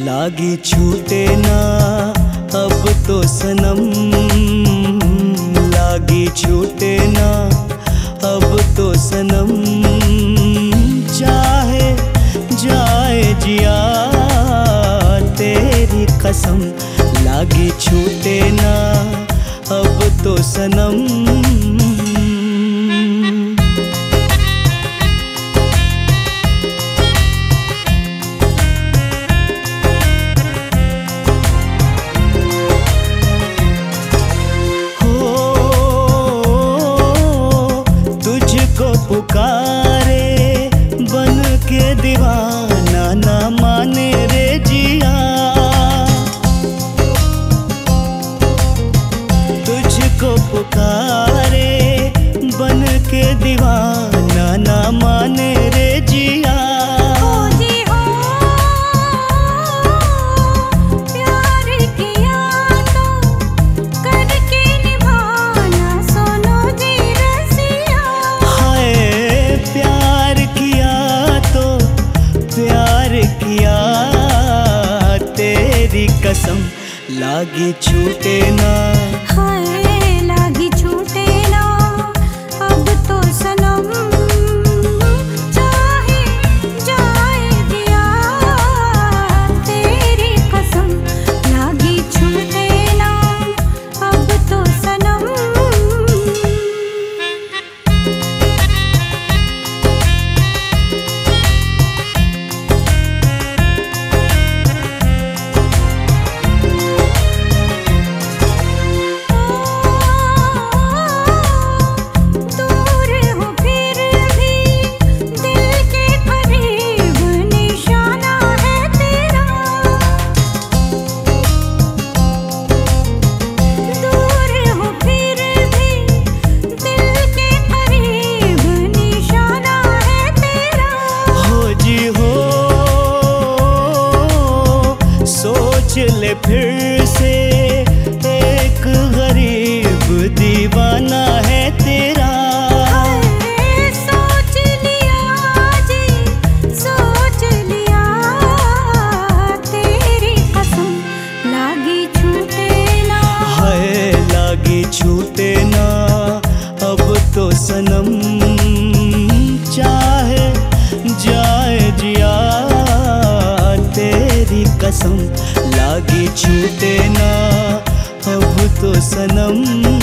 लागी छूटे ना अब तो सनम, लागी छूटे ना अब तो सनम। चाहे जाए जिया तेरी कसम, लागी छूटे ना अब तो सनम। पुकारे बन के दीवाना ना माने रे जिया, तुझको पुकारे बन के दीवाना ना माने रे जिया। कसम लागी छूटे ना, हाय लागी छूटे ना अब तो सनम। चाहे जाए दिया तेरी कसम, लागी छूटे ना अब तो सनम। ले फिर से एक गरीब दीवाना है तेरा। सोच लिया जी सोच लिया तेरी कसम, लागी छूटे ना, हाय लागी छूटे ना अब तो सनम। चाहे जाए जिया तेरी कसम, लागी छूटे ना अब तो सनम।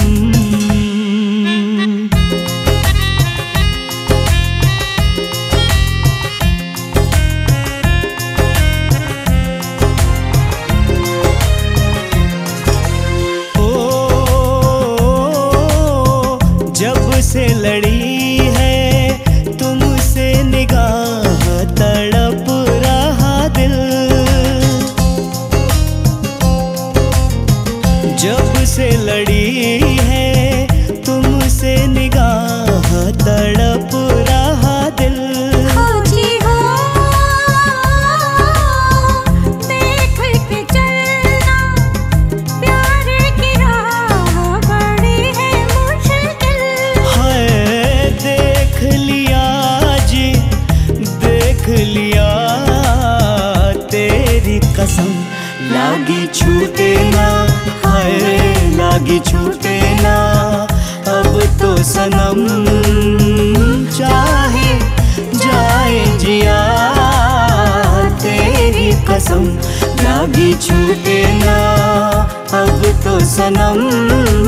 जब से लड़ी है तुमसे निगाह तड़प रहा दिल, जब से लड़ी है तुमसे निगाह तड़प रहा दिल। हो जी हो देख के चलना, प्यार की राह बड़ी है मुश्किल। हाय देख लिया जी देख लिया तेरी कसम, लागी छूटे ना, हाय लागी छूटे ना अब तो सनम। चाहे जाए जिया तेरी कसम, लागी छूटे ना अब तो सनम।